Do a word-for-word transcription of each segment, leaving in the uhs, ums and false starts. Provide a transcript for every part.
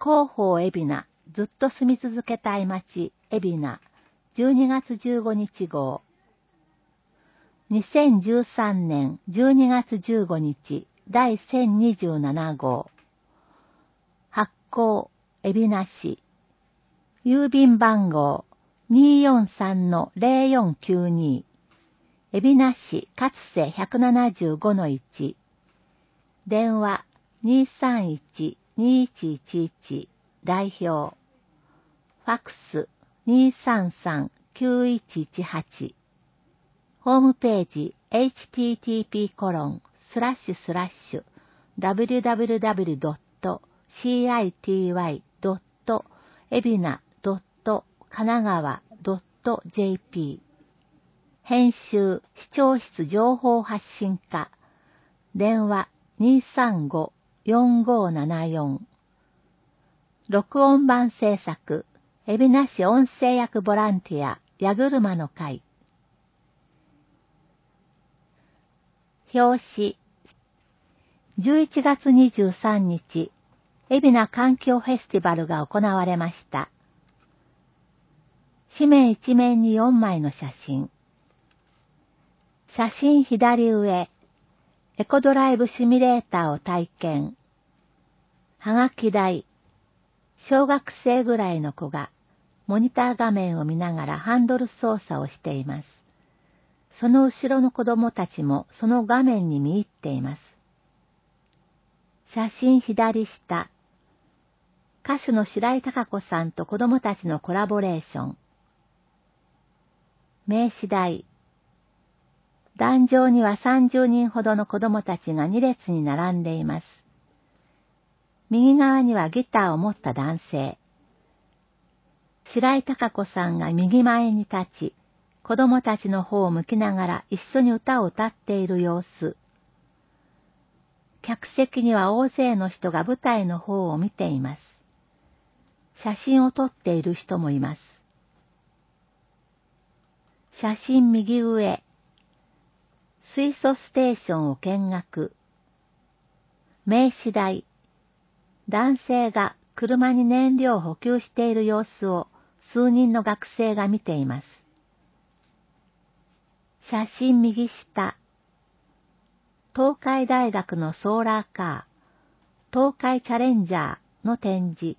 広報海老名、ずっと住み続けたい街、海老名、じゅうにがつじゅうごにち号。にせんじゅうさんねんじゅうにがつじゅうごにち、だいせんにじゅうなな号。発行、海老名市。郵便番号 にーよんさんのぜろよんきゅうに。海老名市勝瀬 ひゃくななじゅうごのいち。電話 にーさんいちにーいちいちいち 代表。ファックス にーさんさんきゅういちいちはち。ホームページ エイチティーティーピーコロンスラッシュスラッシュダブリュダブリュダブリュドットシーアイティーワイドットエビナドット神奈川ドットジェーピー。編集視聴室情報発信課。電話 にーさんごよんごななよん。録音版制作海老名市音声役ボランティア矢車の会。表紙。じゅういちがつにじゅうさんにち、海老名環境フェスティバルが行われました。紙面一面によんまいの写真。写真左上、エコドライブシミュレーターを体験。はがき台。小学生ぐらいの子がモニター画面を見ながらハンドル操作をしています。その後ろの子供たちもその画面に見入っています。写真左下。歌手の白井貴子さんと子供たちのコラボレーション。名刺台。壇上にはさんじゅうにんほどの子供たちがに列に並んでいます。右側にはギターを持った男性。白井貴子さんが右前に立ち、子供たちの方を向きながら一緒に歌を歌っている様子。客席には大勢の人が舞台の方を見ています。写真を撮っている人もいます。写真右上。水素ステーションを見学。名刺台。男性が車に燃料を補給している様子を数人の学生が見ています。写真右下。東海大学のソーラーカー、東海チャレンジャーの展示。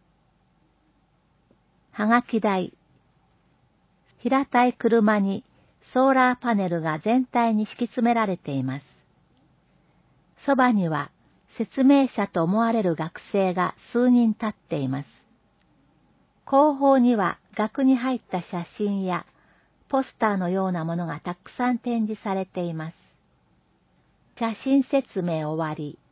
はがき台。平たい車にソーラーパネルが全体に敷き詰められています。そばには説明者と思われる学生が数人立っています。後方には額に入った写真やポスターのようなものがたくさん展示されています。写真説明終わり。